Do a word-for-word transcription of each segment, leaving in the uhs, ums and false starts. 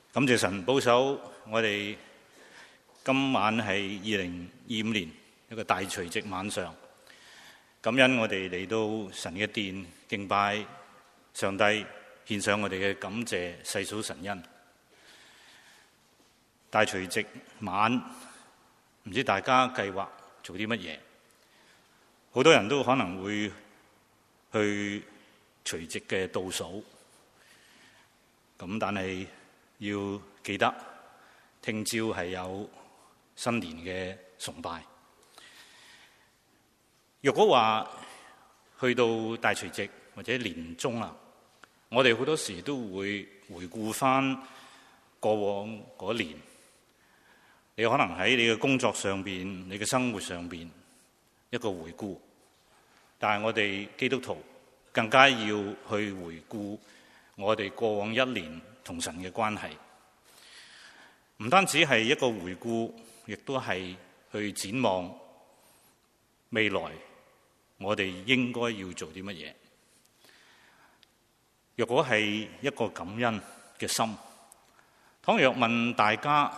感謝神保守我哋今晚係二零二五年一個大除夕晚上，感恩我哋嚟到神嘅殿敬拜上帝，獻上我哋嘅感謝，細數神恩。大除夕晚，唔知大家計劃做啲乜嘢？好多人都可能會去除夕嘅倒數，咁但係要記得聽朝係有新年嘅崇拜。若果話去到大除夕或者年終啊，我哋好多時都會回顧翻過往嗰年。你可能喺你嘅工作上邊、你嘅生活上邊一個回顧，但係我哋基督徒更加要去回顧我哋過往一年同神嘅關係。唔單止係一個回顧，亦都係去展望未來，我哋應該要做啲乜嘢。若果係一個感恩嘅心，倘若問大家，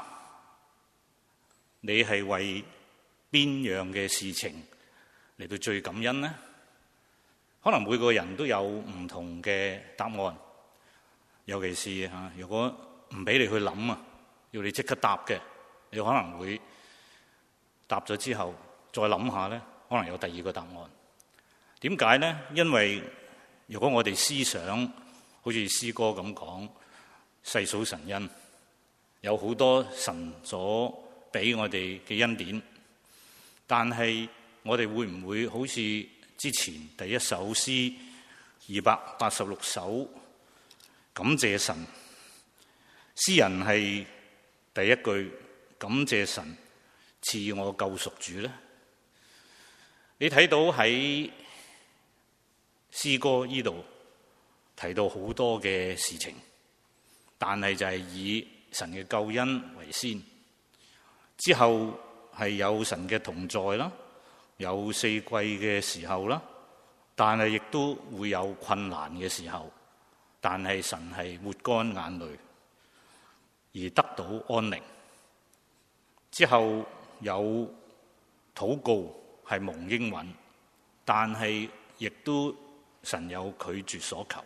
你係為邊樣嘅事情嚟到最感恩呢？可能每個人都有唔同嘅答案，尤其是嚇，如果唔俾你去諗啊，要你即刻答嘅，你可能會答咗之後再諗下咧，可能有第二個答案。點解呢？因為如果我哋思想好似詩歌咁講，細數神恩，有好多神所俾我哋嘅恩典，但係我哋會唔會好似之前第一首詩二百八十六首感謝神，詩人係第一句感謝神賜我救贖主呢？你睇到喺詩歌呢度提到好多嘅事情，但係就係以神嘅救恩為先。之後係有神嘅同在啦，有四季嘅時候啦，但係亦都會有困難嘅時候，但係神係抹乾眼淚而得到安寧。之後有禱告係蒙應允，但係亦都神有拒絕所求，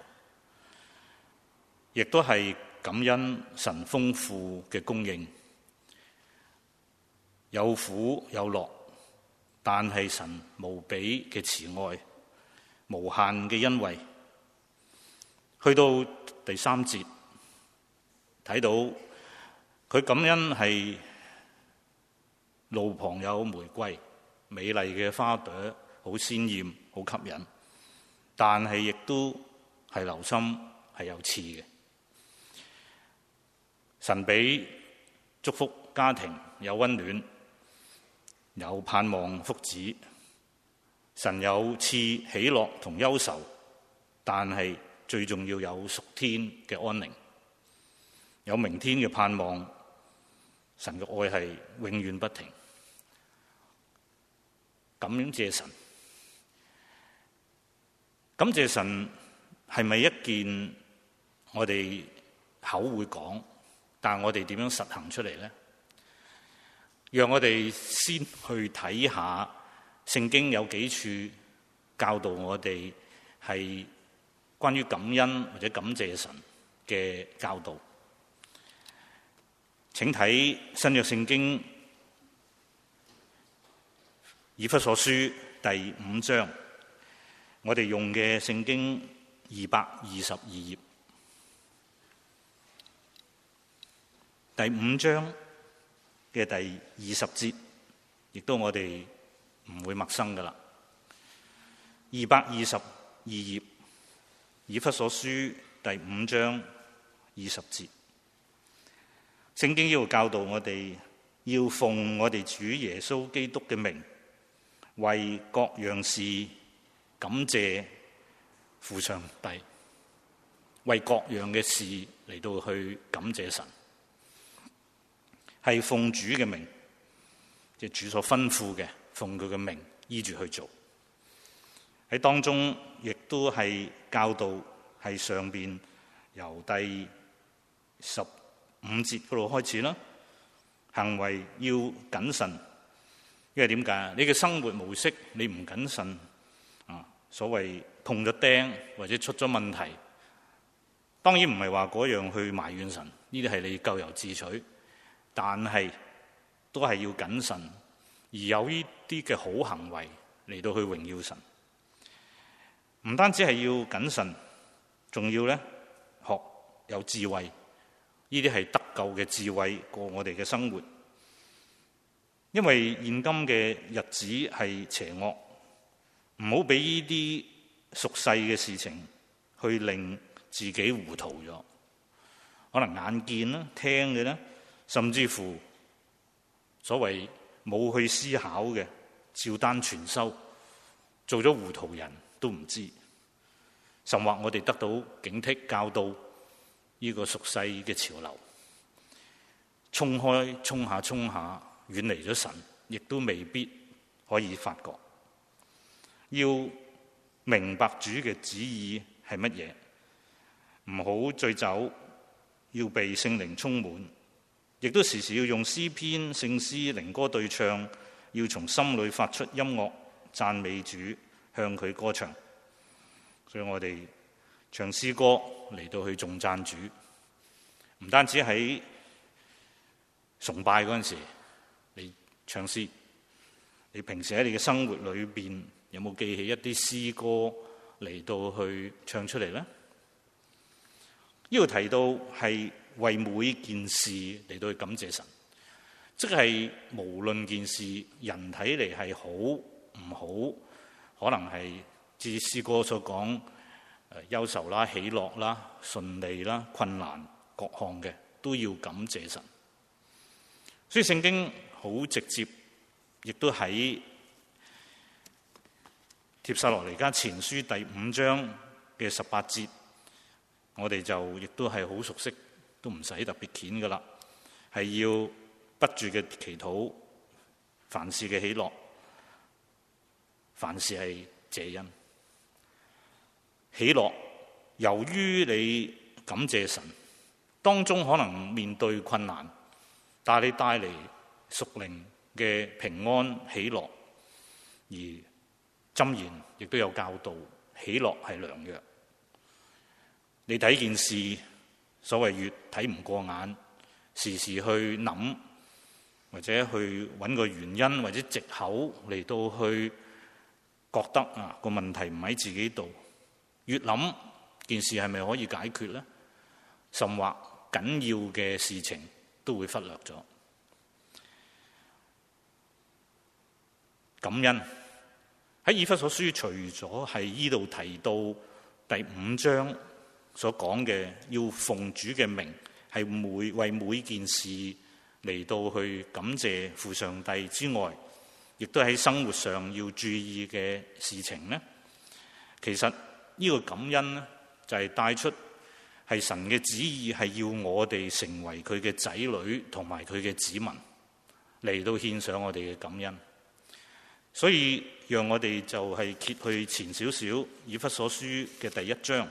亦都係感恩神豐富嘅供應。有苦有樂，但係神無比嘅慈愛，無限嘅恩惠。去到第三節，睇到佢感恩係路旁有玫瑰，美麗嘅花朵，好鮮豔，好吸引，但係亦都係留心係有刺嘅。神俾祝福家庭有溫暖，有盼望福祉，神有賜喜樂同憂愁，但係最重要有屬天嘅安寧，有明天嘅盼望。神嘅愛係永遠不停。感謝神，感謝神係咪一件我哋口會講，但係我哋點樣實行出嚟呢？讓我哋先去睇下聖經有幾處教導我哋係關於感恩或者感謝神嘅教導。請睇新約聖經以弗所書第五章，我哋用嘅聖經二百二十二頁，第五章嘅第二十節，亦都我哋唔會陌生噶啦。二百二十二頁，以弗所書第五章二十節，聖經要教導我哋要奉我哋主耶穌基督嘅名，為各樣事感謝父上帝，為各樣嘅事嚟到去感謝神。係奉主嘅名，即係主所吩咐嘅，奉佢嘅名依住去做。喺當中亦都係教導係上邊由第十五節嗰度開始啦。行為要謹慎，因為點解？你嘅生活模式你唔謹慎啊，所謂碰咗釘或者出咗問題，當然唔係話嗰樣去埋怨神，呢啲係你咎由自取，但係都係要謹慎，而有呢啲嘅好行為嚟到去榮耀神。唔單止係要謹慎，仲要咧學有智慧。呢啲係得救嘅智慧過我哋嘅生活，因為現今嘅日子係邪惡，唔好俾呢啲俗世嘅事情去令自己糊塗咗。可能眼見啦、聽嘅啦，甚至乎所謂冇去思考嘅，照單全收，做咗糊塗人都唔知。甚或我哋得到警惕教導，呢個俗世嘅潮流，衝開衝下衝下，遠離咗神，亦都未必可以發覺。要明白主嘅旨意係乜嘢，唔好醉酒，要被聖靈充滿，亦都時時要用詩篇、聖詩、靈歌對唱，要從心裏發出音樂讚美主，向佢歌唱。所以我哋唱詩歌嚟到去頌讚主，唔單止喺崇拜嗰陣時你唱詩，你平時喺你嘅生活裏邊有冇記起一啲詩歌嚟到去唱出嚟呢？呢度提到係為每件事嚟到去感謝神，即係無論件事人睇嚟係好唔好，可能係至詩歌所講誒憂愁啦、喜樂啦、順利啦、困難各項嘅，都要感謝神。所以聖經好直接，亦都喺帖撒羅尼迦前書第五章嘅十八節，我哋就亦都係好熟悉，都唔使特別鉗噶啦，係要不住嘅祈禱，凡事嘅喜樂，凡事係謝恩。喜樂，由於你感謝神，當中可能面對困難，但係你帶嚟屬靈嘅平安喜樂，而箴言亦都有教導，喜樂係良藥。你睇件事，所謂越睇唔過眼，時時去諗，或者去揾個原因或者藉口嚟到去覺得啊個問題唔喺自己度，越諗件事係咪可以解決呢？甚或緊要嘅事情都會忽略咗。感恩喺以弗所書，除咗係依度提到第五章所講嘅要奉主嘅名，係每為每件事嚟到去感謝父上帝之外，亦都喺生活上要注意嘅事情呢。其實呢個感恩呢，就係帶出係神嘅旨意，係要我哋成為佢嘅仔女同埋佢嘅子民，嚟到獻上我哋嘅感恩。所以讓我哋就係揭去前少少以弗所書嘅第一章，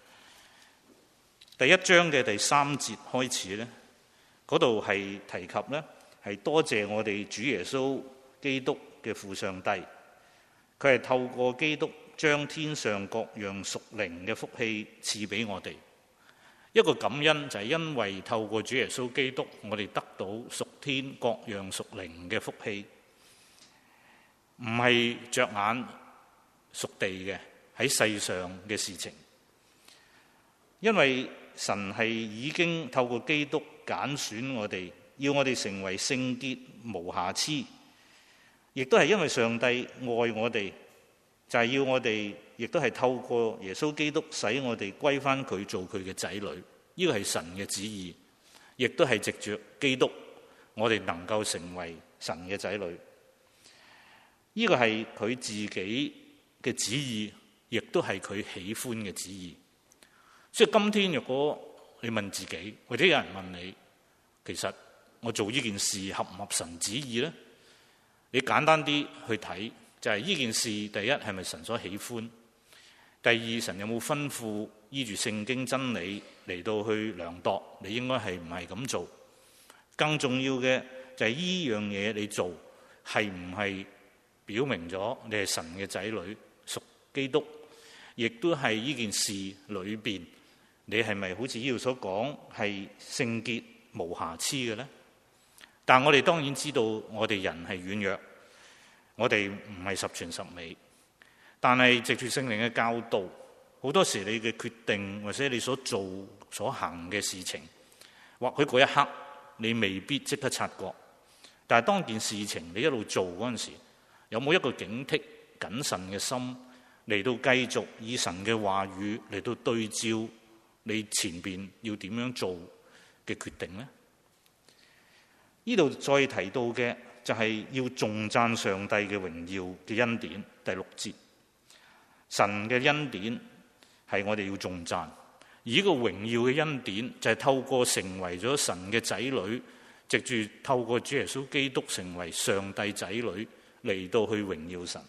第一章嘅第三節開始呢，嗰度係提及呢，係多謝我哋主耶穌基督嘅父上帝，佢係透過基督將天上各樣屬靈嘅福氣賜俾我哋。一個感恩就係因為透過主耶穌基督，我哋得到屬天各樣屬靈嘅福氣，唔係着眼屬地嘅喺世上嘅事情。因為神係已經透過基督揀選我哋，要我哋成為聖潔無瑕疵，亦都係因為上帝愛我哋，就係要我哋亦都係透過耶穌基督使我哋歸翻佢做佢嘅仔女。呢個係神嘅旨意，亦都係藉着基督我哋能夠成為神嘅仔女。呢個係佢自己嘅旨意，亦都係佢喜歡嘅旨意。所以今天如果你問自己，或者有人問你，其實我做呢件事合唔合神旨意呢？你簡單啲去睇，就係呢件事，第一係咪神所喜歡？第二，神有冇吩咐依住聖經真理嚟到去量度你應該係唔係咁做。更重要嘅就係呢樣嘢你做係唔係表明咗你係神嘅仔女，屬基督，亦都係呢件事裏邊你係咪好似呢度所講係聖潔無瑕疵嘅呢？但我哋當然知道我哋人係軟弱，我哋唔係十全十美，但係藉住聖靈嘅教導，好多時你嘅決定或者你所做所行嘅事情，或許嗰一刻你未必即刻察覺，但係當件事情你一路做嗰陣時，有冇一個警惕謹慎嘅心嚟到繼續以神嘅話語嚟到對照你前邊要點樣做嘅決定呢？呢度再提到嘅就係要頌讚上帝嘅榮耀嘅恩典，第六節，神嘅恩典係我哋要頌讚。而呢個榮耀嘅恩典就係透過成為咗神嘅仔女，藉住透過主耶穌基督成為上帝仔女嚟到去榮耀神。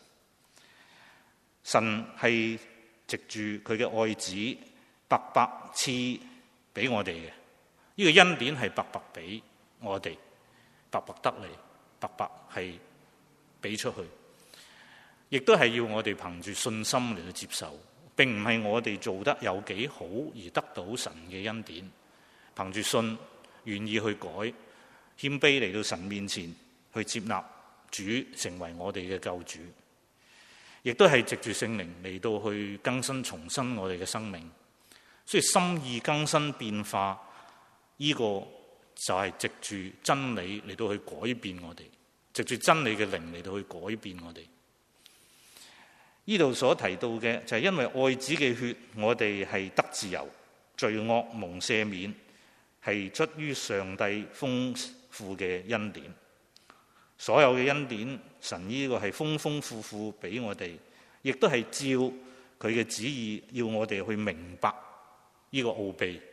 神係藉住佢嘅愛子白白賜俾我哋嘅，呢、這個恩典係白白俾我哋，白白得嚟，白白係俾出去，亦都係要我哋憑住信心嚟到接受。並唔係我哋做得有幾好而得到神嘅恩典，憑住信願意去改，謙卑嚟到神面前去接納主成為我哋嘅救主，亦都係藉住聖靈嚟到去更新重生我哋嘅生命。所以心意更新變化呢、這個就係藉住真理嚟到去改變我哋，藉住真理嘅靈嚟到去改變我哋。呢度所提到嘅就係因為愛子嘅血，我哋係得自由，罪惡蒙赦免，係出於上帝豐富嘅恩典。所有嘅恩典，神呢個係豐豐富富俾我哋，亦都係照佢嘅旨意，要我哋去明白呢個奧秘。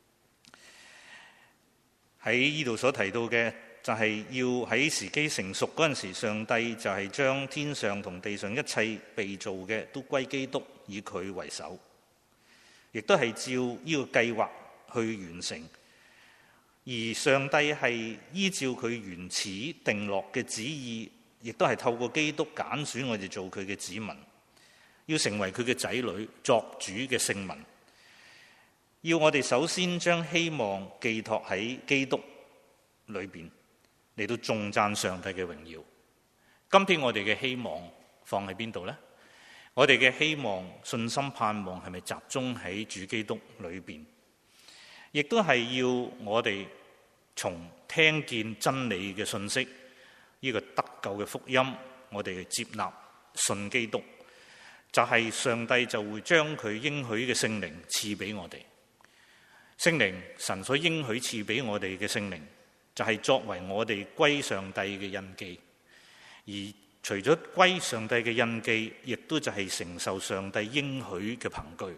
喺呢度所提到嘅就係要喺時機成熟嗰陣時，上帝就係將天上同地上一切被造嘅都歸基督，以佢為首，亦都係照呢個計劃去完成。而上帝係依照佢原始定落嘅旨意，亦都係透過基督揀選我哋做佢嘅子民，要成為佢嘅仔女，作主嘅聖民。要我哋首先將希望寄託喺基督裏邊，嚟到頌讚上帝嘅榮耀。今天我哋嘅希望放喺邊度呢？我哋嘅希望、信心、盼望係咪集中喺主基督裏邊？亦都係要我哋從聽見真理嘅信息，呢個得救嘅福音，我哋接納信基督，就係上帝就會將佢應許嘅聖靈賜俾我哋。聖靈，神所應許賜俾我哋嘅聖靈，就係作為我哋歸上帝嘅印記。而除咗歸上帝嘅印記，亦都就係承受上帝應許嘅憑據。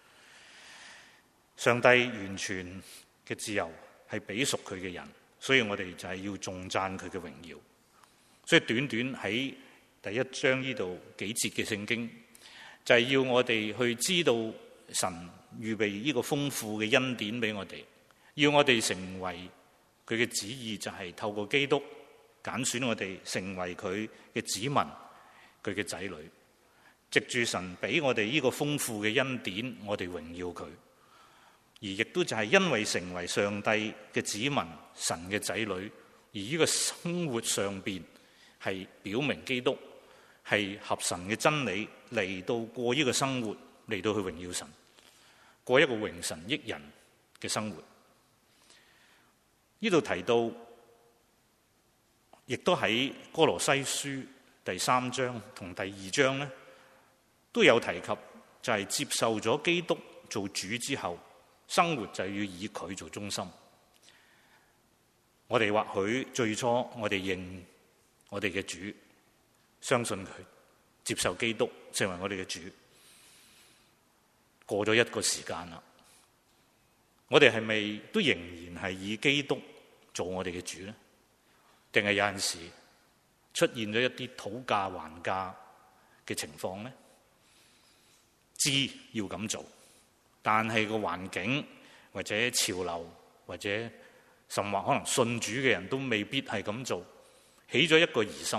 上帝完全嘅自由係俾屬佢嘅人，所以我哋就係要頌讚佢嘅榮耀。所以短短喺第一章呢度幾節嘅聖經，就係要我哋去知道神預備呢個豐富嘅恩典俾我哋，要我哋成為佢嘅旨意，就係透過基督揀選我哋成為佢嘅子民，佢嘅仔女。藉住神俾我哋呢個豐富嘅恩典，我哋榮耀佢。而亦都就係因為成為上帝嘅子民，神嘅仔女，而呢個生活上邊係表明基督係合神嘅真理，嚟到過呢個生活，嚟到去榮耀神，過一個榮神益人嘅生活。呢度提到，亦都喺哥羅西書第三章同第二章咧，都有提及，就係接受咗基督做主之後，生活就要以佢做中心。我哋或許最初我哋認我哋嘅主，相信佢，接受基督成為我哋嘅主。過咗一個時間啦，我哋係咪都仍然係以基督做我哋嘅主呢？定係有陣時出現咗一啲討價還價嘅情況呢？知要咁做，但係個環境或者潮流，或者甚或可能信主嘅人都未必係咁做，起咗一個疑心。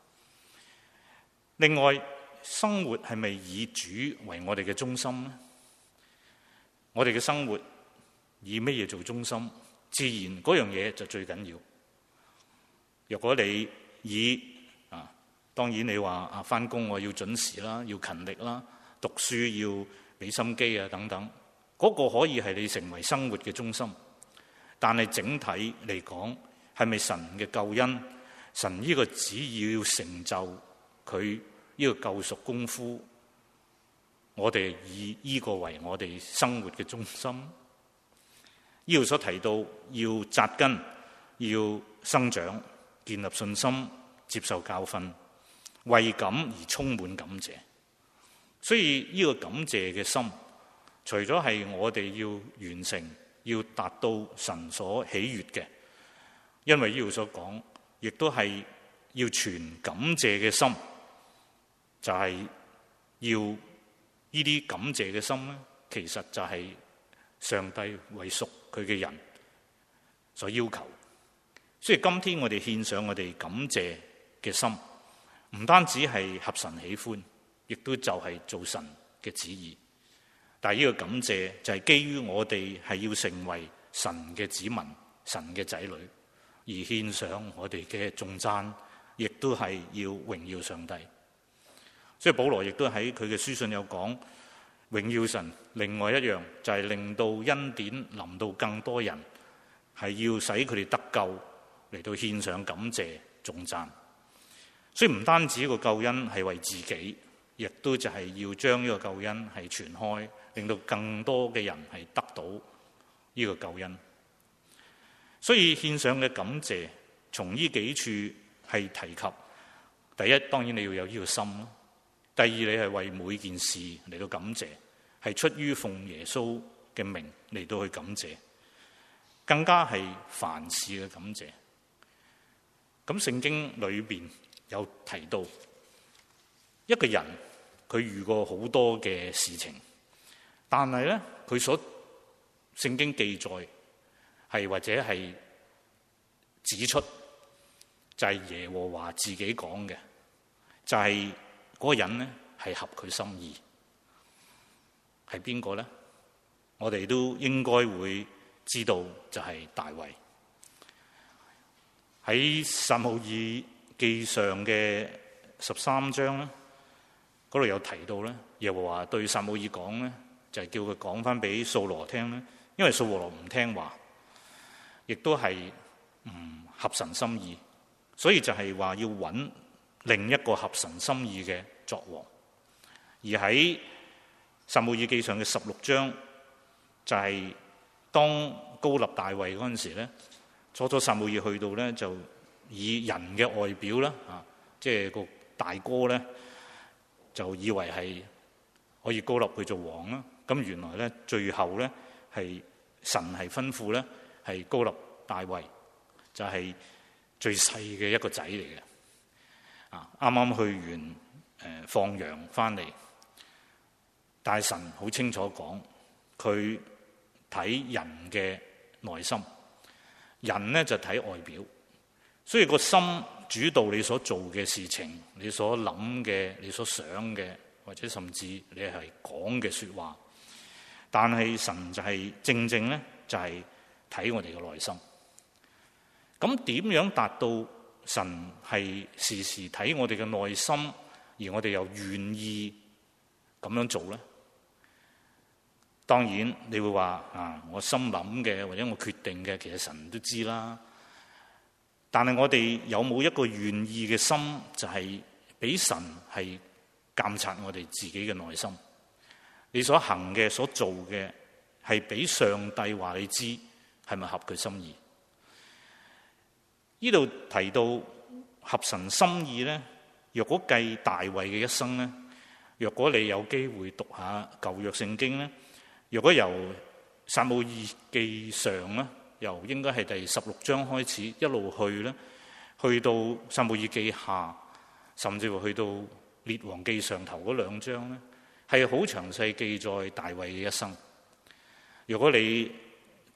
另外，生活係咪以主為我哋嘅中心呢？我哋嘅生活以乜嘢做中心，自然嗰樣嘢就最緊要。若果你以啊，當然你話啊，返工我要準時啦，要勤力啦，讀書要俾心機啊等等，嗰個可以係你成為生活嘅中心。但係整體嚟講，係咪神嘅救恩，神呢個旨意要成就佢呢個救贖功夫，我哋以呢個為我哋生活嘅中心？呢度所提到要扎根，要生長，建立信心，接受教訓，為感而充滿感謝。所以呢個感謝嘅心，除咗係我哋要完成，要達到神所喜悅嘅，因為呢度所講，亦都係要存感謝嘅心，就係、是、要呢啲感謝嘅心咧，其實就係上帝為屬佢嘅人所要求。所以今天我哋獻上我哋感謝嘅心，唔單止係合神喜歡，亦都就係做神嘅旨意。但係呢個感謝就係基於我哋係要成為神嘅子民、神嘅仔女，而獻上我哋嘅頌讚，亦都係要榮耀上帝。所以保羅亦都喺佢嘅書信有講，榮耀神。另外一樣就係令到恩典臨到更多人，係要使佢哋得救，嚟到獻上感謝頌讚。所以唔單止個救恩係為自己，亦都就係要將呢個救恩係傳開，令到更多嘅人係得到呢個救恩。所以獻上嘅感謝，從呢幾處係提及。第一，當然你要有呢個心咯。第二，你係為每件事嚟到感謝，係出於奉耶穌嘅名嚟到去感謝，更加係凡事嘅感謝。咁聖經裏邊有提到，一個人佢遇過好多嘅事情，但係咧佢所聖經記載係或者係指出，就係耶和華自己講嘅，就係、是。嗰個人咧係合佢心意，係邊個咧？我哋都應該會知道，就係大衛。喺撒母耳記上嘅十三章咧，嗰度有提到咧，耶和華對撒母耳講咧，就係叫佢講翻俾掃羅聽咧，因為掃羅唔聽話，亦都係唔合神心意，所以就係話要揾另一個合神心意嘅作王。而喺撒母耳記上嘅十六章，就係、是、當膏立大衛嗰陣時咧，初初撒母耳去到咧，就以人嘅外表啦，啊，即係個大哥咧，就以為係可以膏立佢做王啦。咁原來咧，最後咧係神係吩咐咧，係膏立大衛，就係、是、最細嘅一個仔嚟嘅。啊！啱啱去完誒放羊翻嚟，大神好清楚講，佢睇人嘅內心，人咧就睇外表，所以個心主導你所做嘅事情，你所諗嘅，你所想嘅，或者甚至你係講嘅說話。但係神就係正正咧，就係睇我哋嘅內心。咁點樣達到神係時時睇我哋嘅內心，而我哋又願意咁樣做咧？當然你會話啊，我心諗嘅或者我決定嘅，其實神都知啦。但係我哋有冇一個願意嘅心，就係俾神係監察我哋自己嘅內心？你所行嘅、所做嘅，係俾上帝話你知係咪合佢心意？呢度提到合神心意咧，若果計大衛嘅一生咧，若果你有機會讀下舊約聖經咧，若果由撒母耳記上咧，由應該係第十六章開始一路去咧，去到撒母耳記下，甚至乎去到列王記上頭嗰兩章咧，係好詳細記載大衛嘅一生。如果你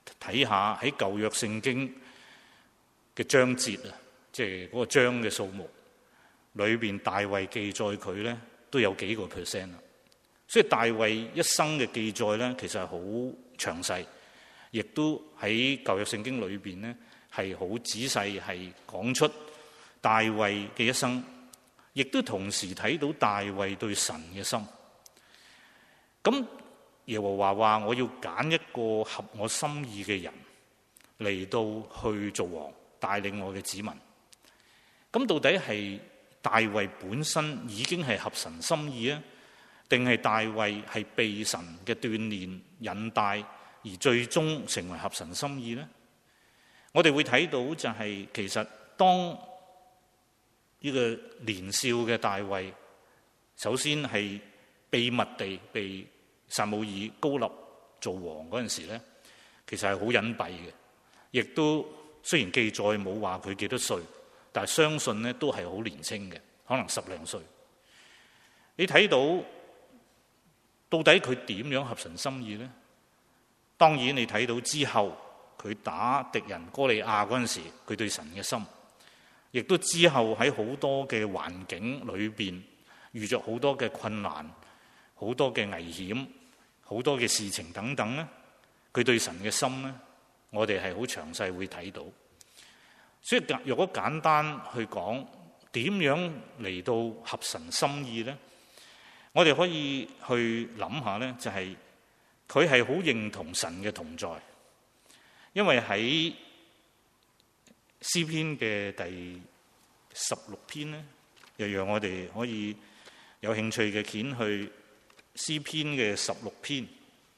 睇下喺舊約聖經嘅章節啊，即係嗰個章嘅數目裏邊，大衛記載佢咧都有幾個 percent 啦。所以大衛一生嘅記載咧，其實係好詳細，亦都喺舊約聖經裏邊咧係好仔細，係講出大衛嘅一生，亦都同時睇到大衛對神嘅心。咁耶和華話：我要揀一個合我心意嘅人嚟到去做王，帶領我嘅子民。咁到底係大衛本身已經係合神心意啊，定係大衛係被神嘅鍛鍊引帶而最終成為合神心意呢？我哋會睇到就係、是、其實當呢個年少嘅大衛，首先係秘密地被撒母耳膏立做王嗰陣時咧，其實係好隱蔽嘅，亦都雖然記載冇話佢幾多歲，但係相信咧都係好年輕嘅，可能十零歲。你睇到到底佢點樣合神心意呢？當然你睇到之後佢打敵人哥利亞嗰陣時，佢對神嘅心，亦都之後喺好多嘅環境裏邊遇着好多嘅困難，好多嘅危險，好多嘅事情等等咧，佢對神嘅心咧，我哋係好詳細會睇到。所以若果簡單去講點樣嚟到合神心意咧，我哋可以去諗下咧，就係佢係好認同神嘅同在，因為喺詩篇嘅第十六篇咧，又讓我哋可以有興趣嘅掀去詩篇嘅十六篇，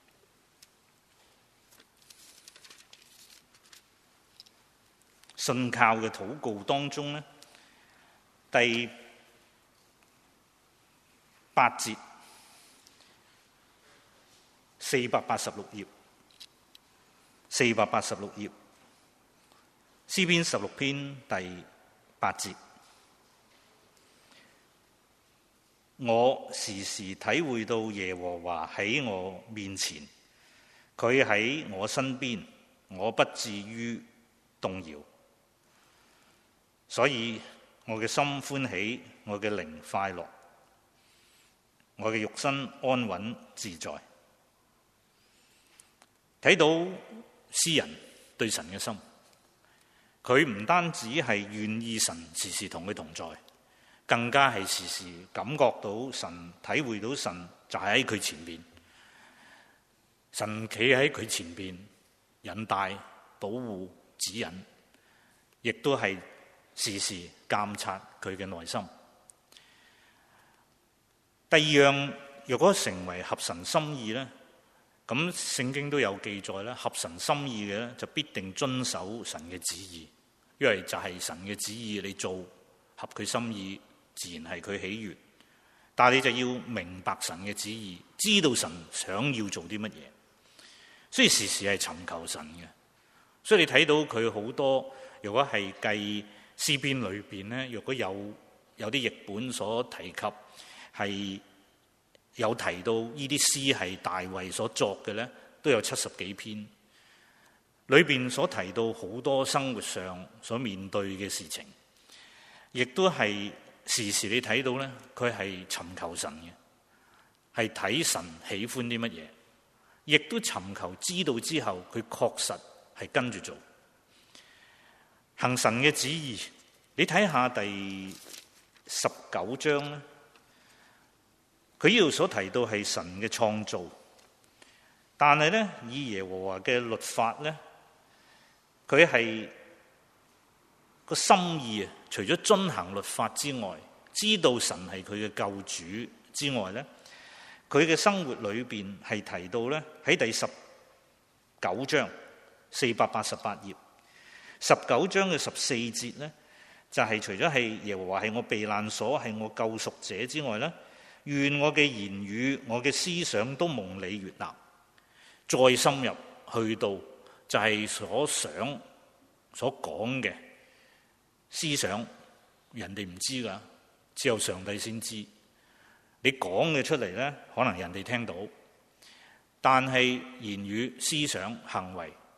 信靠嘅禱告當中咧，第八節，四百八十六頁，四百八十六頁，詩篇十六篇第八節。我時時體會到耶和華喺我面前，佢喺我身邊，我不至於動搖。所以我嘅心歡喜，我嘅靈快樂，我嘅肉身安穩自在。睇到詩人對神嘅心，佢唔單止係願意神時時同佢同在，更加係時時感覺到神，體會到神就喺佢前邊，神企喺佢前邊引帶、保護、指引，亦都係時時監察佢嘅內心。第二樣，若果成為合神心意咧，咁聖經都有記載咧，合神心意嘅咧就必定遵守神嘅旨意，因為就係神嘅旨意，你做合佢心意，自然係佢喜悅。但係你就要明白神嘅旨意，知道神想要做啲乜嘢，所以時時係尋求神嘅。所以你睇到佢好多，如果係計詩篇裏邊咧，若果有有啲譯本所提及，係有提到呢啲詩係大衛所作嘅咧，都有七十幾篇。裏邊所提到好多生活上所面對嘅事情，亦都係時時你睇到咧，佢係尋求神嘅，係睇神喜歡啲乜嘢，亦都尋求知道之後，佢確實係跟住做行神嘅旨意。你睇下第十九章咧，佢呢度所提到係神嘅創造，但係咧以耶和華嘅律法咧，佢係個心意啊，除咗遵行律法之外，知道神係佢嘅救主之外咧，佢嘅生活裏邊係提到咧，喺第十九章四百八十八頁，十九章嘅十四節咧，就係、是、除咗係耶和華係我避難所，係我救贖者之外咧，願我嘅言語、我嘅思想都蒙你悅納。再深入去到就係所想所講嘅思想，人哋唔知噶，只有上帝先知。你講嘅出嚟咧，可能人哋聽到，但係言語、思想、行為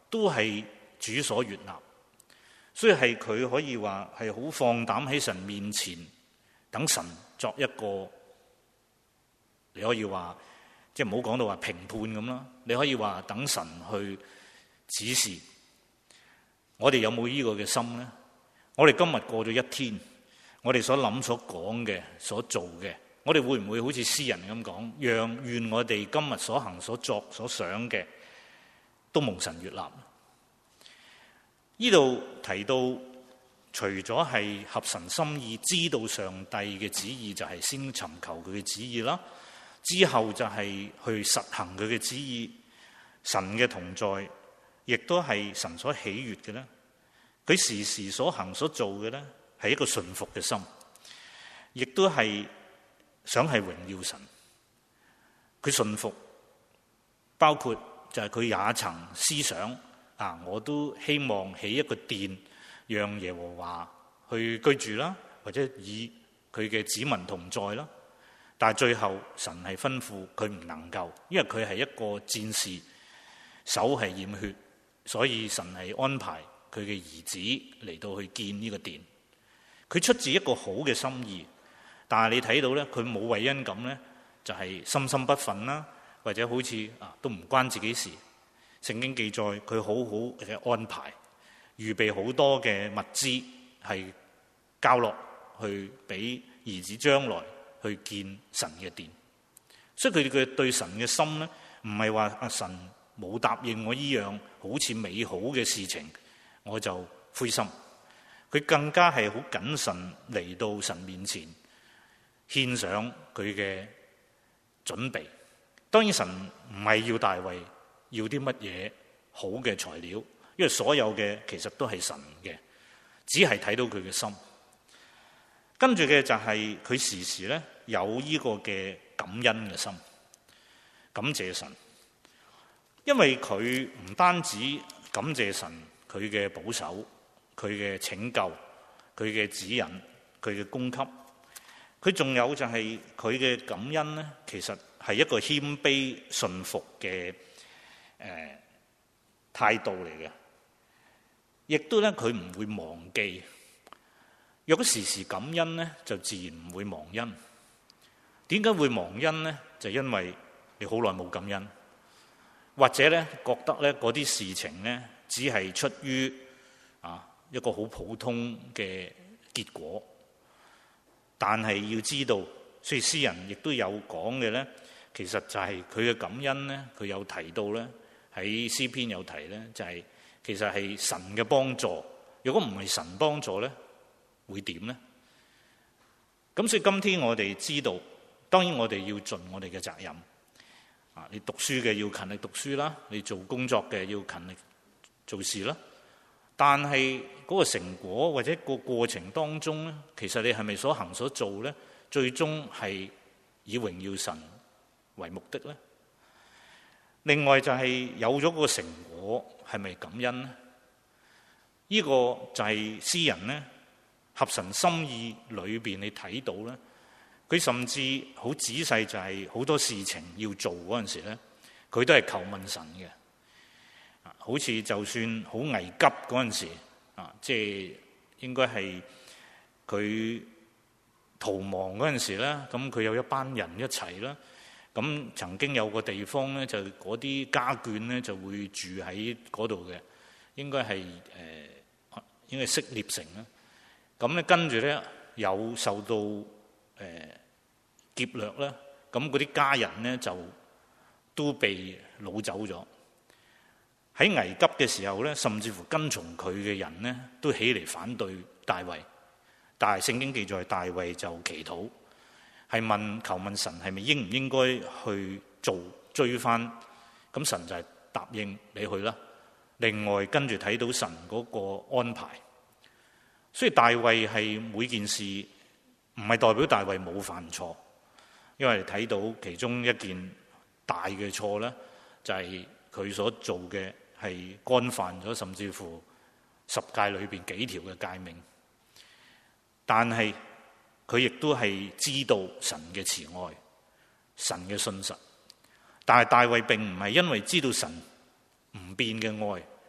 都係主所悅納，所以係佢可以話係好放膽喺神面前，等神作一個，你可以話即係唔好講到話評判咁啦，你可以話等神去指示。我哋有冇呢個嘅心呢？我哋今日過咗一天，我哋所諗所講嘅所做嘅，我哋會唔會好似詩人咁講，讓願我哋今日所行所作所想嘅都蒙神悅納？呢度提到除咗係合神心意，知道上帝嘅旨意，就係先尋求佢嘅旨意啦，之後就係去實行佢嘅旨意。神嘅同在亦都係神所喜悅嘅咧，佢時時所行所做嘅咧係一個順服嘅心，亦都係想係榮耀神。佢順服包括就係佢也曾思想啊，我都希望起一個殿，讓耶和華去居住啦，或者以佢嘅子民同在啦。但係最後神係吩咐佢唔能夠，因為佢係一個戰士，手係染血，所以神係安排佢嘅兒子嚟到去建呢個殿。佢出自一個好嘅心意，但係你睇到咧，佢冇為因咁咧，就係心心不忿啦，或者好似啊都唔關自己事。聖經記載佢好好嘅安排，預備好多嘅物資係交落去俾兒子將來去建神嘅殿。所以佢哋嘅對神嘅心咧，唔係話阿神冇答應我依樣好似美好嘅事情，我就灰心。佢更加係好謹慎嚟到神面前獻上佢嘅準備。當然神唔係要大衛要啲乜嘢好嘅材料，因為所有嘅其實都係神嘅，只係睇到佢嘅心。跟住嘅就係佢時時咧有呢個嘅感恩嘅心，感謝神。因為佢唔單止感謝神佢嘅保守、佢嘅拯救、佢嘅指引、佢嘅供給，佢仲有就係佢嘅感恩咧，其實係一個謙卑順服嘅誒態度嚟嘅，亦都咧佢唔會忘記。若果時時感恩咧，就自然唔會忘恩。點解會忘恩咧？就因為你好耐冇感恩，或者咧覺得咧嗰啲事情咧只係出於啊一個好普通嘅結果。但係要知道，所以詩人亦都有講嘅咧，其實就係佢嘅感恩咧，佢有提到咧，喺詩篇有提咧，就係其實係神嘅幫助。如果唔係神幫助咧，會點呢？咁所以今天我哋知道，當然我哋要盡我哋嘅責任。啊，你讀書嘅要勤力讀書啦，你做工作嘅要勤力做事啦。但係嗰個成果或者個過程當中咧，其實你係咪所行所做咧，最終係以榮耀神為目的咧？另外就係有咗個成果，係咪感恩呢？呢個就係詩人咧合神心意裏邊你睇到咧，佢甚至好仔細，就係好多事情要做嗰陣時咧，佢都係求問神嘅。好似就算好危急嗰陣時，啊，即係應該係佢逃亡嗰陣時咧，咁佢有一班人一齊啦。咁曾經有個地方咧，就嗰啲家眷咧就會住喺嗰度嘅，應該係誒、呃，應該係色列城啦。咁咧跟住咧有受到誒、呃、劫掠啦，咁嗰啲家人咧就都被擄走咗。喺危急嘅時候咧，甚至乎跟從佢嘅人咧都起嚟反對大衛。但係聖經記載，大衛就祈禱，係問求問神係咪應唔應該去做追翻？咁神就係答應你去啦。另外跟住睇到神嗰個安排，所以大衛係每件事唔係代表大衛冇犯錯，因為睇到其中一件大嘅錯咧，就係佢所做嘅係干犯咗甚至乎十誡裏邊幾條嘅誡命。但係佢亦都係知道神嘅慈愛、神嘅信實。但係大衛並唔係因為知道神唔變嘅愛，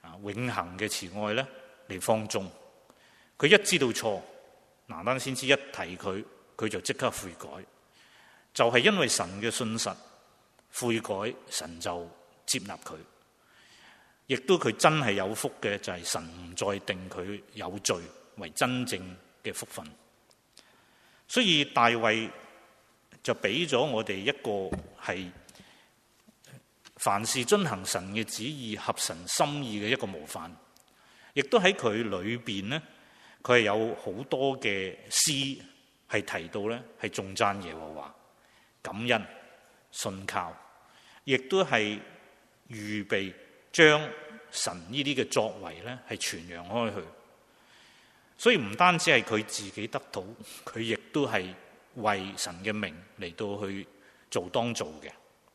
啊永恆嘅慈愛咧嚟放縱。佢一知道錯，拿單先知一提佢，佢就即刻悔改。就係因為神嘅信實悔改，神就接納佢。亦都佢真係有福嘅，就係神唔再定佢有罪為真正嘅福分。所以大衛就俾咗我哋一個係凡事遵行神嘅旨意、合神心意嘅一個模範。亦都喺佢裏邊呢，佢係有好多嘅詩係提到呢，係頌讚耶和華、感恩、信靠，亦都係預備將神呢啲嘅作為呢係傳揚開去。所以唔單止係佢自己得到，佢亦都係為神嘅名嚟到去做當做嘅。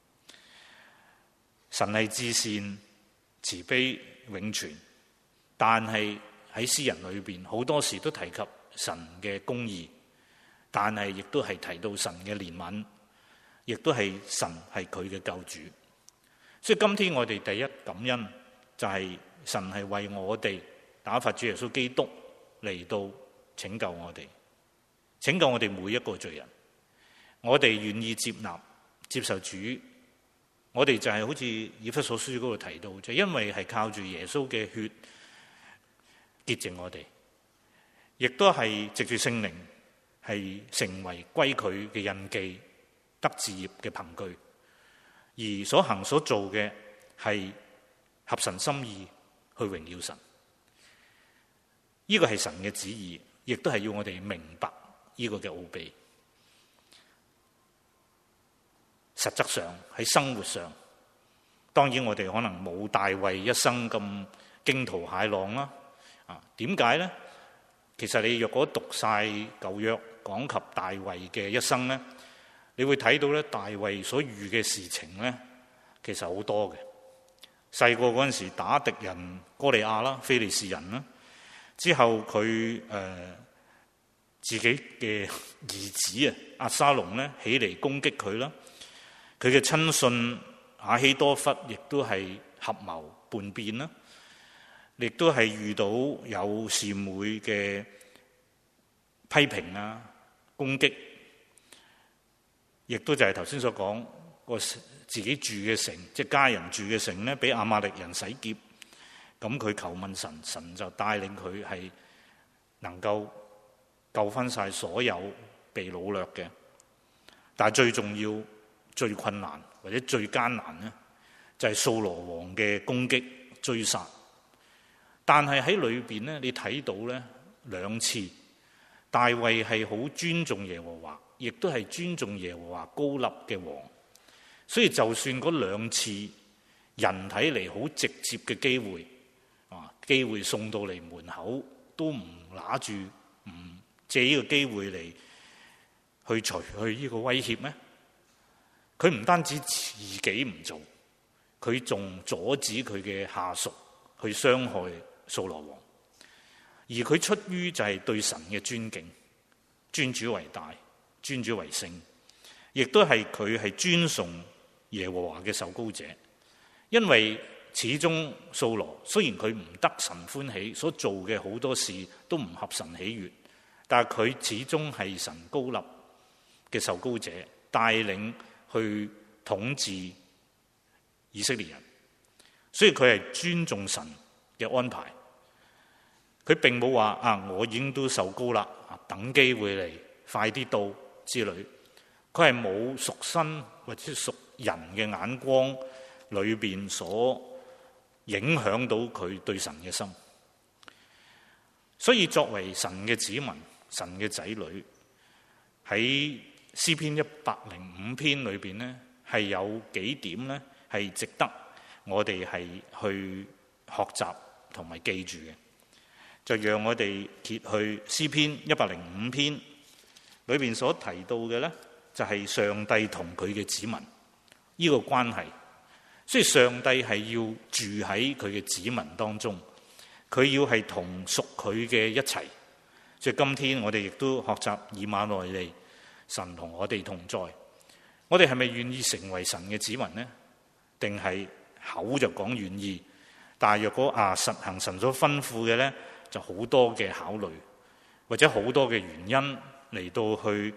神係至善、慈悲、永存，但係喺詩人裏邊好多時都提及神嘅公義，但係亦都係提到神嘅憐憫，亦都係神係佢嘅救主。所以今天我哋第一感恩就係神係為我哋打發主耶穌基督嚟到拯救我哋，拯救我哋每一個罪人。我哋願意接納接受主，我哋就係好似以弗所書嗰度提到，就因為係靠住耶穌嘅血潔淨我哋，亦都係藉住聖靈係成為歸佢嘅印記、得嗣業嘅憑據，而所行所做嘅係合神心意去榮耀神。呢個係神嘅旨意，亦都係要我哋明白呢個嘅奧秘。實質上喺生活上，當然我哋可能冇大衛一生咁驚濤駭浪啦。啊，點解呢？其實你若果讀晒舊約講及大衛嘅一生呢，你會睇到咧，大衛所遇嘅事情呢，其實好多嘅。細個嗰陣時打敵人哥利亞啦、非利士人啦，之後佢誒、呃、自己嘅兒子啊押沙龍咧起嚟攻擊佢啦，佢嘅親信亞希多弗亦都係合謀叛變啦，亦都係遇到有示每嘅批評啊、攻擊，亦都就係頭先所講個自己住嘅城，即係家人住嘅城咧，俾亞瑪力人洗劫。咁佢求問神，神就帶領佢係能夠救翻晒所有被擄掠嘅。但係最重要、最困難或者最艱難呢，就係掃羅王嘅攻擊追殺。但係喺裏邊呢，你睇到呢兩次，大衛係好尊重耶和華，亦都係尊重耶和華高立嘅王。所以就算嗰兩次人睇嚟好直接嘅機會，啊，機會送到嚟門口，都唔拿住，唔借呢個機會嚟去除去呢個威脅咩？佢唔單止自己唔做，佢仲阻止佢嘅下屬去傷害掃羅王，而佢出於就係對神嘅尊敬，尊主為大，尊主為聖，亦都係佢係尊崇耶和華嘅受膏者。因為始終掃羅雖然佢唔得神歡喜，所做嘅好多事都唔合神喜悅，但係佢始終係神膏立嘅受膏者，帶領去統治以色列人，所以佢係尊重神嘅安排。佢並冇話啊，我已經都受膏啦，等機會嚟快啲到之類。佢係冇屬身或者屬人嘅眼光裏邊所影響到佢對神嘅心。所以作為神嘅子民、神嘅仔女，喺詩篇一百零五篇裏邊呢，係有幾點呢係值得我哋係去學習同埋記住嘅。就讓我哋揭去詩篇一百零五篇裏邊所提到嘅呢，就係上帝同佢嘅子民呢個關係。所以上帝係要住喺佢嘅子民當中，佢要係同屬佢嘅一齊。所以今天我哋亦都學習以馬內利，神同我哋同在。我哋係咪願意成為神嘅子民呢？定係口就講願意， 但係若果啊實行神所吩咐嘅咧，就好多嘅考慮，或者好多嘅原因嚟到去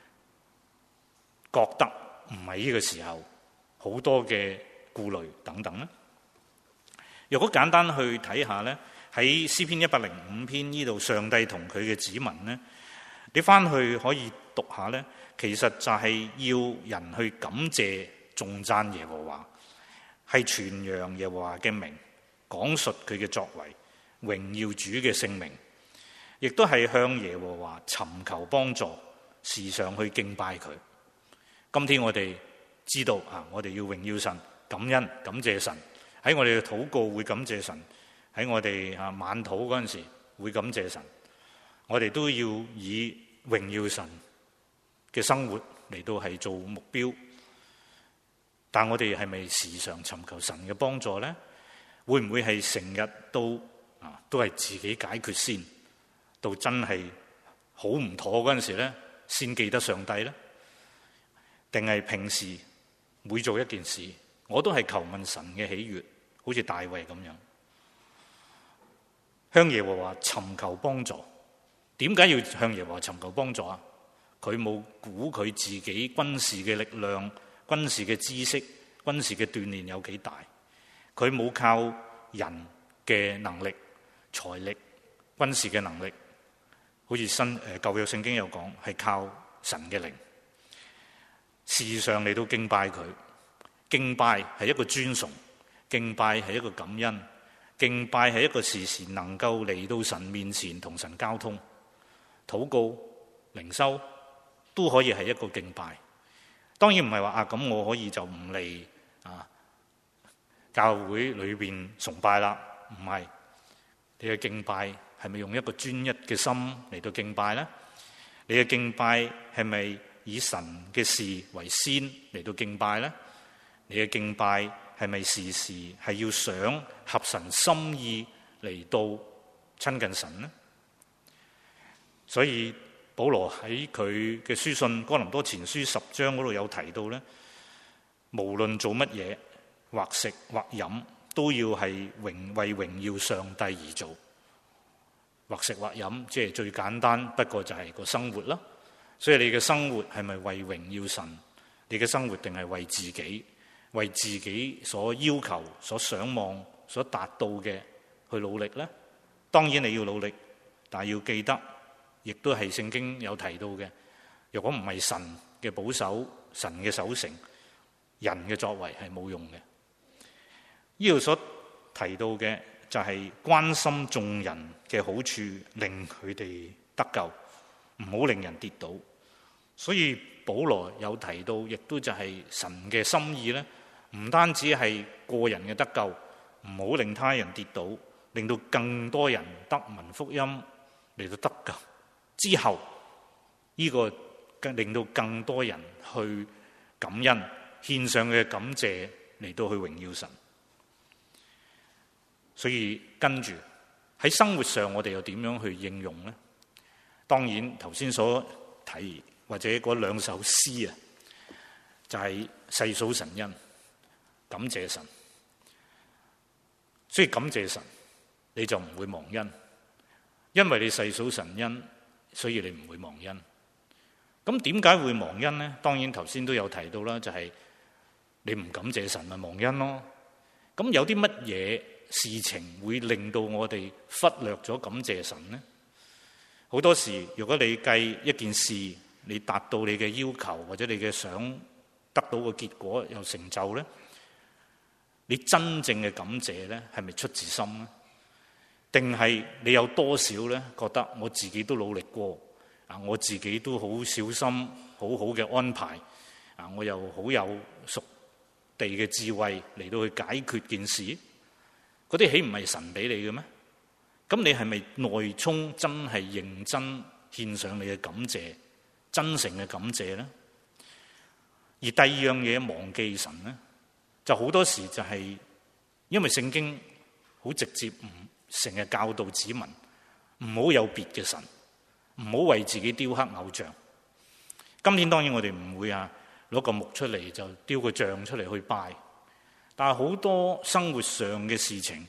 覺得唔係呢個時候，好多嘅顧慮等等咧。若果簡單去睇下咧，喺詩篇一百零五篇呢度，上帝同佢嘅子民咧，你翻去可以讀下咧，其實就係要人去感謝頌讚耶和華，係傳揚耶和華嘅名，講述佢嘅作為，榮耀主嘅聖名，亦都係向耶和華尋求幫助，時常去敬拜佢。今天我哋知道啊，我哋要榮耀神，感恩感謝神，喺我哋嘅禱告會感謝神，喺我哋啊晚禱嗰陣時會感謝神，我哋都要以榮耀神嘅生活嚟到係做目標。但我哋係咪時常尋求神嘅幫助呢？會唔會係成日都啊都係自己解決先，到真係好唔妥嗰陣時咧，先記得上帝呢？定係平時每做一件事，我都係求問神嘅喜悅，好似大衛咁樣，向耶和華尋求幫助。點解要向耶和華尋求幫助啊？佢冇估佢自己軍事嘅力量、軍事嘅知識、軍事嘅鍛煉有幾大，佢冇靠人嘅能力、財力、軍事嘅能力，好似新誒舊約聖經有講，係靠神嘅靈，時常嚟到敬拜佢。敬拜係一個尊崇，敬拜係一個感恩，敬拜係一個時時能夠嚟到神面前同神交通，禱告、靈修都可以係一個敬拜。當然唔係話啊咁我可以就唔嚟啊教會裏邊崇拜啦，唔係。你嘅敬拜係咪用一個專一嘅心嚟到敬拜呢？你嘅敬拜係咪以神嘅事為先嚟到敬拜呢？你嘅敬拜係咪時時係要想合神心意嚟到親近神呢？所以保羅喺佢嘅書信哥林多前書十章嗰度有提到咧，無論做乜嘢，或食或飲，都要係榮為榮耀上帝而做。或食或飲，即係最簡單，不過就係個生活啦。所以你嘅生活係咪為榮耀神？你嘅生活定係為自己？為自己所要求、所想望、所達到嘅去努力呢？當然你要努力，但係要記得，亦都係聖經有提到嘅。如果唔係神嘅保守、神嘅守成，人嘅作為係冇用嘅。呢度所提到嘅就係關心眾人嘅好處，令佢哋得救，唔好令人跌倒。所以保羅有提到，亦都就係神嘅心意呢，唔單止係個人嘅得救，唔好令他人跌倒，令到更多人得聞福音嚟到得救之後，呢、這個令到更多人去感恩，獻上嘅感謝嚟到去榮耀神。所以跟住喺生活上，我哋又點樣去應用呢？當然頭先所提或者嗰兩首詩啊，就係細數神恩，感謝神。所以感謝神，你就唔會忘恩，因為你細數神恩，所以你唔會忘恩。咁點解會忘恩呢？當然頭先都有提到啦，就係你唔感謝神咪忘恩咯。咁有啲乜嘢事情會令到我哋忽略咗感謝神呢？好多時，如果你計一件事，你達到你嘅要求或者你嘅想得到嘅結果有成就呢，你真正嘅感謝呢係咪出自心呢？定係你有多少呢？覺得我自己都努力過啊，我自己都好小心，好好嘅安排啊，我又好有屬地嘅智慧嚟到去解決件事，嗰啲豈唔係神俾你嘅咩？咁你係咪內衷真係認真獻上你嘅感謝，真誠嘅感謝呢？而第二樣嘢忘記神呢，就好多時就係因為聖經好直接，唔成日教導子民唔好有別嘅神，唔好為自己雕刻偶像。今天當然我哋唔會啊攞個木出嚟就雕個像出嚟去拜，但係好多生活上嘅事情，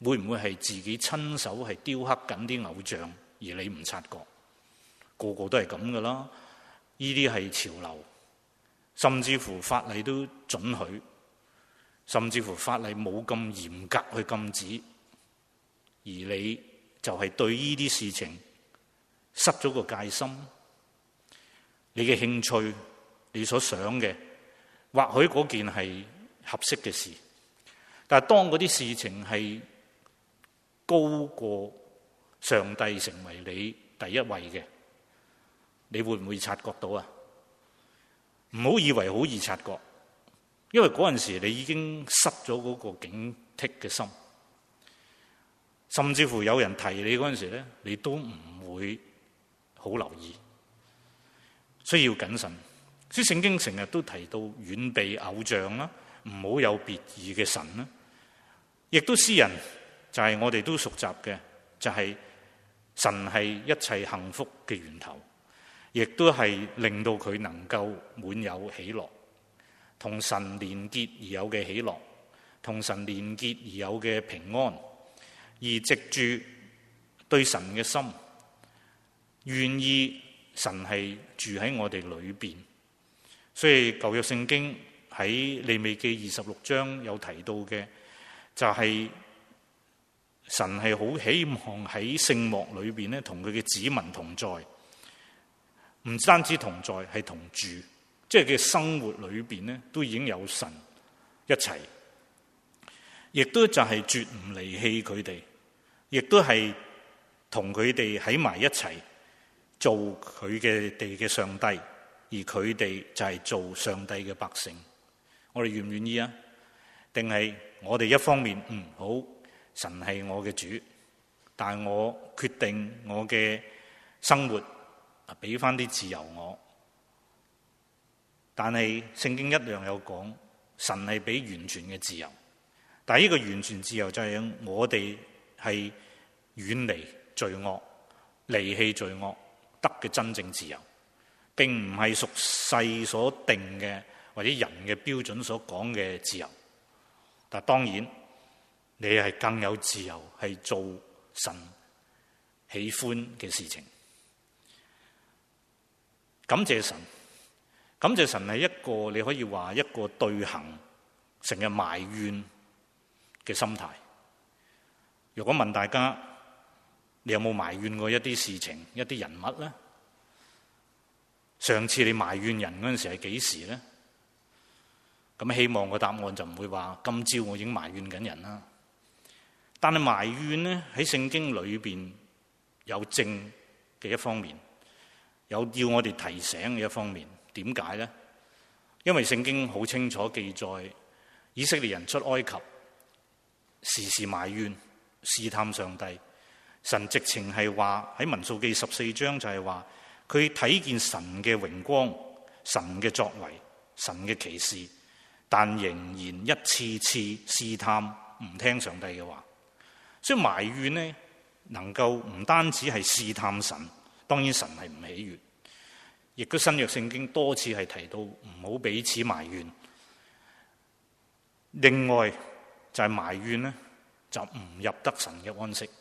會唔會係自己親手係雕刻緊啲偶像，而你唔察覺？個個都係咁噶啦，呢啲係潮流，甚至乎法例都准許，甚至乎法例冇咁嚴格去禁止，而你就係對呢啲事情失咗個戒心。你嘅興趣，你所想嘅，或許嗰件係合適嘅事，但係當嗰啲事情係高過上帝成為你第一位嘅，你會唔會察覺到啊？唔好以為好易察覺，因為嗰陣時你已經失咗嗰個警惕嘅心，甚至乎有人提你嗰陣時咧，你都唔會好留意。需要謹慎，所以聖經成日都提到遠避偶像啦，唔好有別異嘅神啦。亦都詩人就係我哋都熟習嘅，就係神係一切幸福嘅源頭，亦都係令到佢能夠滿有喜樂，同神連結而有嘅喜樂，同神連結而有嘅平安，而藉住對神嘅心，願意神係住喺我哋裏邊。所以舊約聖經喺利未記二十六章有提到嘅，就係神係好希望喺聖幕裏邊咧，同佢嘅子民同在，唔單止同在，係同住，即係佢嘅生活裏邊咧都已經有神一齊，亦都就係絕唔離棄佢哋，亦都係同佢哋喺埋一齊做佢嘅哋嘅上帝，而佢哋就係做上帝嘅百姓。我哋願唔願意啊？定係我哋一方面嗯好，神係我嘅主，但係我決定我嘅生活啊，俾翻啲自由我。但係聖經一樣有講，神係俾完全嘅自由，但係呢個完全自由就係我哋係遠離罪惡，離棄罪惡，得嘅真正自由，並唔係屬世所定嘅或者人嘅標準所講嘅自由。但當然你係更有自由係做神喜歡嘅事情。感謝神，感謝神係一個你可以話一個對行成日埋怨嘅心態。如果問大家，你有冇埋怨過一啲事情、一啲人物呢？上次你埋怨人嗰陣時係幾時呢？咁希望個答案就唔會話今朝我已經埋怨緊人啦。但係埋怨呢，喺聖經裏邊有正嘅一方面，有要我哋提醒嘅一方面。點解呢？因為聖經好清楚記載，以色列人出埃及時時埋怨試探上帝。神直情係話喺民數記十四章就係話，佢睇見神嘅榮光、神嘅作為、神嘅奇事，但仍然一次次試探，唔聽上帝嘅話。所以埋怨呢，能夠唔單止係試探神，當然神係唔喜悅，亦都新約聖經多次係提到唔好彼此埋怨。另外就係埋怨呢，就唔入得神嘅安息。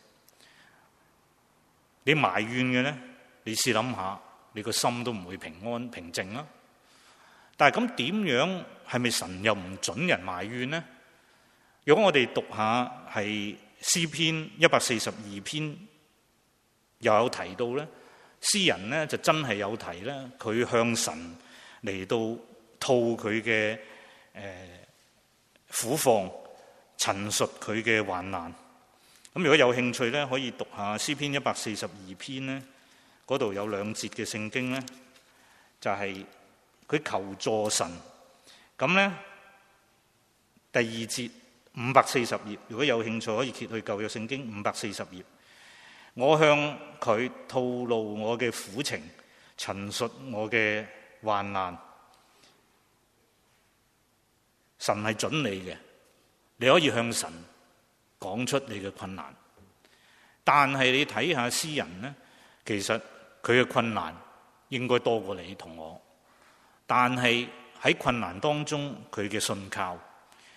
你埋怨嘅呢，你試諗下，你個心都唔會平安平靜啦。但係咁點樣？係咪神又唔准人埋怨呢？如果我哋讀下係詩篇一百四十二篇，又有提到咧，詩人呢就真係有提咧，佢向神嚟到吐佢嘅誒苦況，陳述佢嘅患難。咁如果有興趣咧，可以讀下詩篇一百四十二篇咧，嗰度有兩節嘅聖經咧，就係佢求助神。咁咧第二節五百四十頁，如果有興趣可以揭去舊約聖經五百四十頁。我向佢吐露我嘅苦情，陳述我嘅患難。神係準你嘅，你可以向神講出你嘅困難，但係你睇下詩人呢，其實佢嘅困難應該多過你同我，但係喺困難當中佢嘅信靠，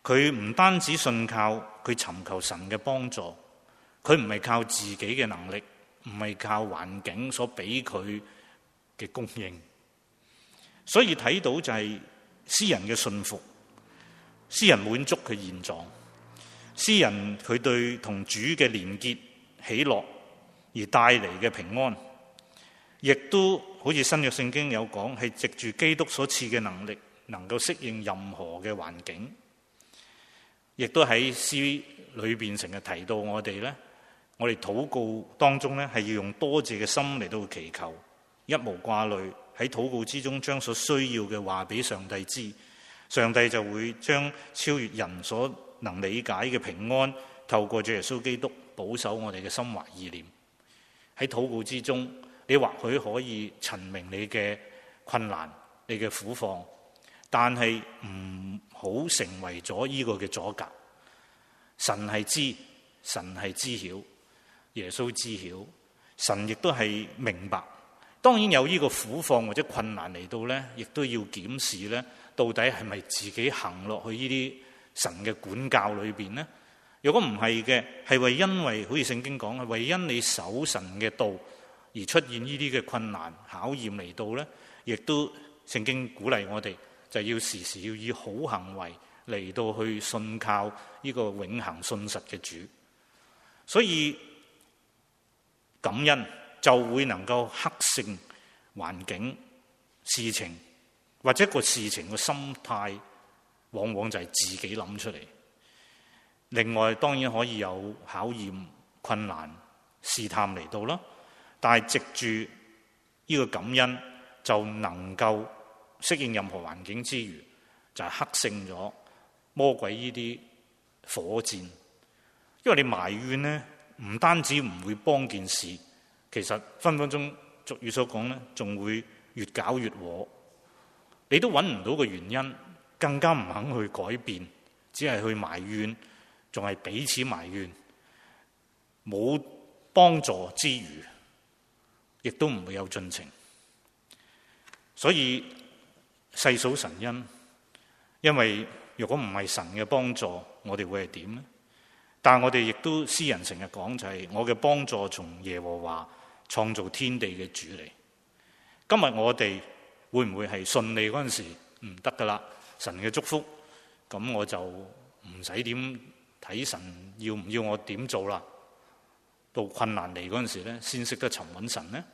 佢唔單止信靠，佢尋求神嘅幫助，佢唔係靠自己嘅能力，唔係靠環境所俾佢嘅供應。所以睇到就係詩人嘅信服，詩人滿足佢現狀，詩人佢對同主嘅連結喜樂而帶嚟嘅平安，亦都好似新約聖經有講，係藉住基督所賜嘅能力，能夠適應任何嘅環境。亦都喺詩裏邊成日提到我哋咧，我哋禱告當中咧係要用多謝嘅心嚟到祈求，一無掛慮，喺禱告之中將所需要嘅話俾上帝知，上帝就會將超越人所能理解嘅平安，透過主耶穌基督保守我哋嘅心懷意念。喺禱告之中，你或許可以陳明你嘅困難、你嘅苦況，但係唔好成為咗呢個嘅阻隔。神係知，神係知曉，耶穌知曉，神亦都係明白。當然有呢個苦況或者困難嚟到呢，亦都要檢視呢，到底係咪自己行落去呢啲神嘅管教裏邊呢？如果唔係嘅，係為因為好似聖經講嘅，為因你守神嘅道而出現呢啲嘅困難考驗嚟到呢，亦都聖經鼓勵我哋就要時時要以好行為嚟到去信靠呢個永恆信實嘅主。所以感恩就會能夠克勝環境、事情，或者個事情嘅心態往往就係自己諗出嚟。另外當然可以有考驗、困難、試探嚟到啦，但係藉住呢個感恩就能夠適應任何環境之餘，就係克勝咗魔鬼呢啲火箭。因為你埋怨呢，唔單止唔會幫件事，其實分分鐘俗語所講呢，仲會越搞越禍。你都揾唔到個原因，更加唔肯去改變，只係去埋怨，仲係彼此埋怨，冇幫助之餘，亦都唔會有進程。所以細數神恩，因為如果唔係神嘅幫助，我哋會係點呢？但係我哋亦都詩人成日講就係，我嘅幫助從耶和華創造天地嘅主嚟。今日我哋會唔會係順利嗰陣時唔得噶啦？神嘅祝福，咁我就唔使點睇神要唔要我點做啦。到困難嚟嗰陣時咧，先識得尋揾神呢。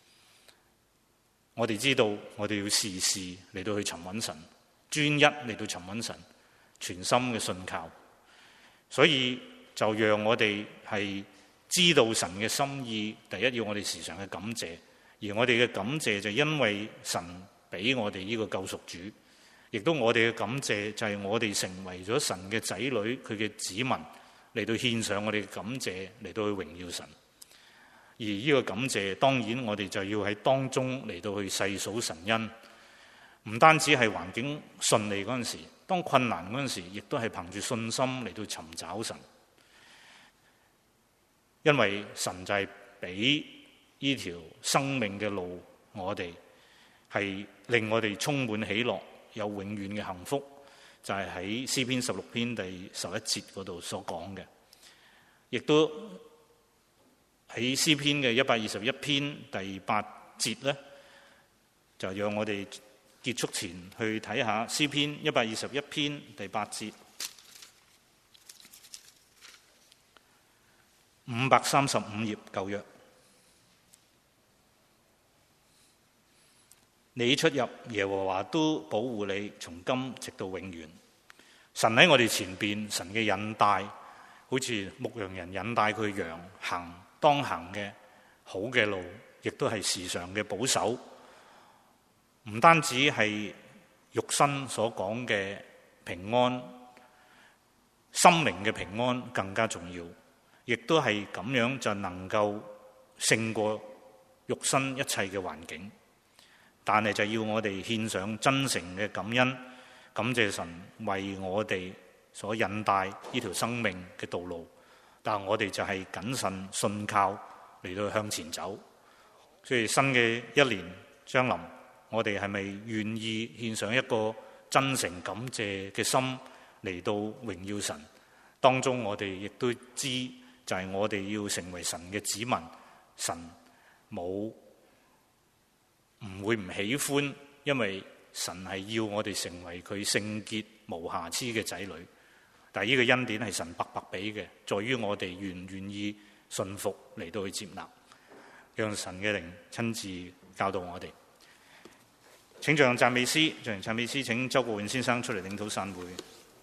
我哋知道，我哋要時時嚟到去尋揾神，專一嚟到尋揾神，全心嘅信靠。所以就讓我哋係知道神嘅心意。第一，要我哋時常嘅感謝，而我哋嘅感謝就因為神俾我哋呢個救贖主，亦都我哋嘅感謝就係我哋成為咗神嘅仔女，佢嘅子民嚟到獻上我哋嘅感謝，嚟到去榮耀神。而呢個感謝，當然我哋就要喺當中嚟到去細數神恩，唔單止係環境順利嗰陣時，當困難嗰陣時，亦都係憑住信心嚟到尋找神。因為神就係俾呢條生命嘅路，我哋係令我哋充滿喜樂，有永遠嘅幸福，就係喺詩篇十六篇第十一節嗰度所講嘅，亦都喺詩篇嘅一百二十一篇第八節咧，就讓我哋結束前去睇下詩篇一百二十一篇第八節。五百三十五頁舊約，你出入耶和華都保護你，從今直到永遠。神喺我哋前邊，神嘅引帶，好似牧羊人引帶佢羊行當行嘅好嘅路，亦都係時常嘅保守。唔單止係肉身所講嘅平安，心靈嘅平安更加重要。亦都係咁樣就能夠勝過肉身一切嘅環境，但係就要我哋獻上真誠嘅感恩，感謝神為我哋所引帶呢條生命嘅道路。但係我哋就係謹慎信靠嚟到向前走。所以新嘅一年將臨，我哋係咪願意獻上一個真誠感謝嘅心嚟到榮耀神。當中我哋亦都知，就係我哋要成為神嘅子民，神冇唔會唔喜歡，因為神係要我哋成為佢聖潔無瑕疵嘅仔女。但係呢個恩典係神白白俾嘅，在於我哋願唔願意信服嚟到去接納，讓神嘅靈親自教導我哋。請像讚美詩，像讚美詩，請周國永先生出嚟領導散會。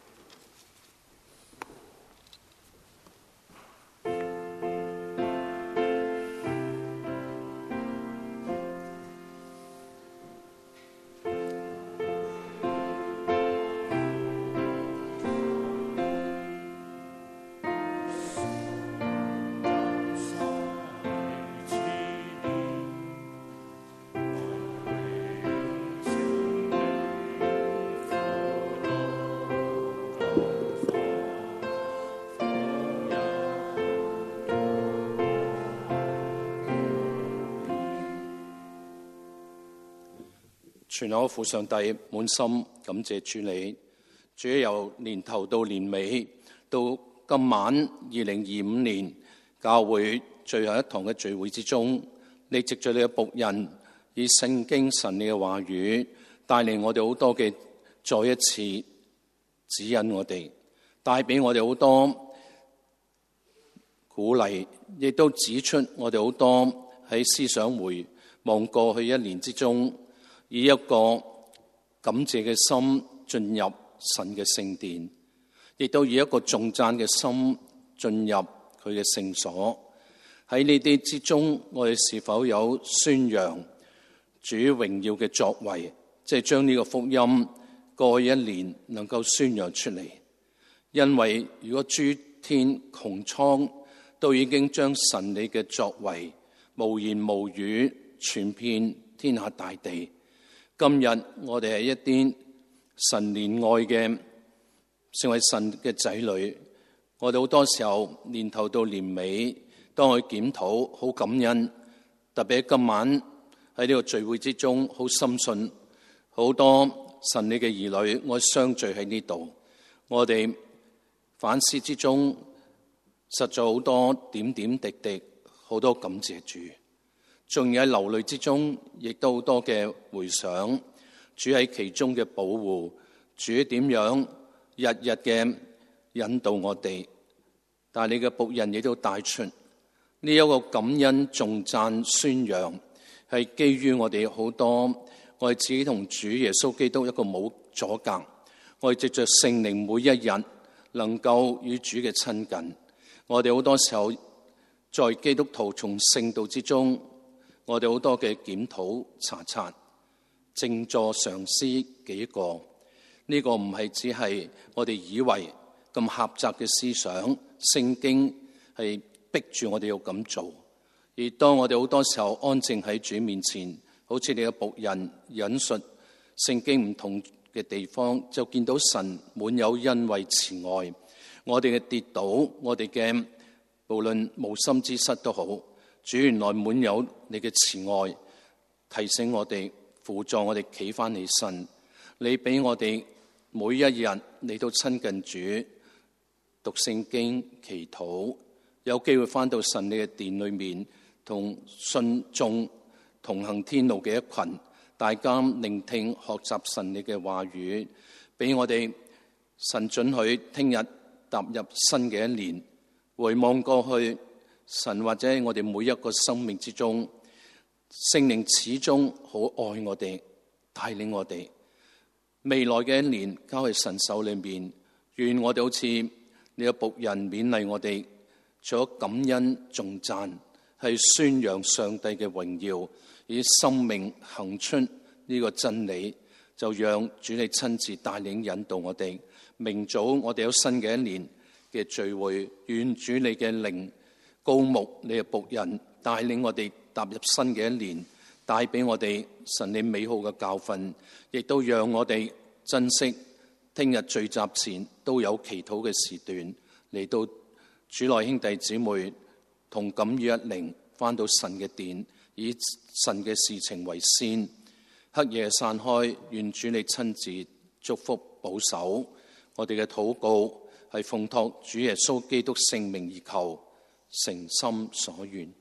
全我父上帝滿心感謝主你，主由年頭到年尾，到今晚二零二五年教會最後一堂嘅聚會之中，你藉著你嘅僕人以聖經神你嘅話語帶領我哋好多嘅再一次指引我哋，帶俾我哋好多鼓勵，亦都指出我哋好多喺思想回望過去一年之中，以一個感謝嘅心進入神嘅聖殿，亦都以一個頌讚嘅心進入佢嘅聖所。喺呢啲之中，我哋是否有宣揚主榮耀嘅作為，即係將呢個福音過去一年能夠宣揚出嚟？因為如果諸天穹蒼都已經將神你嘅作為無言無語傳遍天下大地，今日我哋係一啲神憐愛嘅，成為神嘅仔女。我哋好多時候年頭到年尾，當我檢討，好感恩。特別喺今晚喺呢個聚會之中，好深信好多神你嘅兒女，我相聚喺呢度。我哋反思之中，實在好多點點滴滴，好多感謝主。仲有喺流淚之中，亦都好多嘅回想，主喺其中嘅保護，主點樣日日嘅引導我哋。但係你嘅僕人亦都帶出呢一個感恩頌讚宣揚，係基於我哋好多我哋自己同主耶穌基督一個冇阻隔，我哋藉着聖靈每一日能夠與主嘅親近。我哋好多時候在基督徒從聖道之中，我哋好多嘅檢討查察，靜坐嘗思幾個，呢、這個唔係只係我哋以為咁狹窄嘅思想，聖經係逼住我哋要咁做。而當我哋好多時候安靜喺主面前，好似你嘅僕人引述聖經唔同嘅地方，就見到神滿有恩惠慈愛。我哋嘅跌倒，我哋嘅無論無心之失都好，主原來滿有你嘅慈愛，提醒我哋，輔助我哋企翻起身。你俾我哋每一日嚟到親近主，讀聖經、祈禱，有機會翻到神你嘅殿裏面，同信眾同行天路嘅一群，大家聆聽學習神你嘅話語，俾我哋神准許聽日踏入新嘅一年，回望過去，神或者我哋每一個生命之中，聖靈始終好愛我哋，帶領我哋。未來嘅一年交喺神手裏面，願我哋好似你嘅僕人勉勵我哋，除咗感恩頌讚，係宣揚上帝嘅榮耀，以生命行出呢個真理，就讓主你親自帶領引導我哋。明早我哋有新嘅一年嘅聚會，願主你嘅靈高牧你嘅僕人，帶領我哋踏入新嘅一年，帶俾我哋神你美好嘅教訓，亦都讓我哋珍惜聽日聚集前都有祈禱嘅時段，嚟到主內兄弟姊妹同感於一靈，返到神嘅殿，以神嘅事情為先。黑夜散開，願主你親自祝福保守我哋嘅禱告係奉託主耶穌基督聖名而求，誠心所願。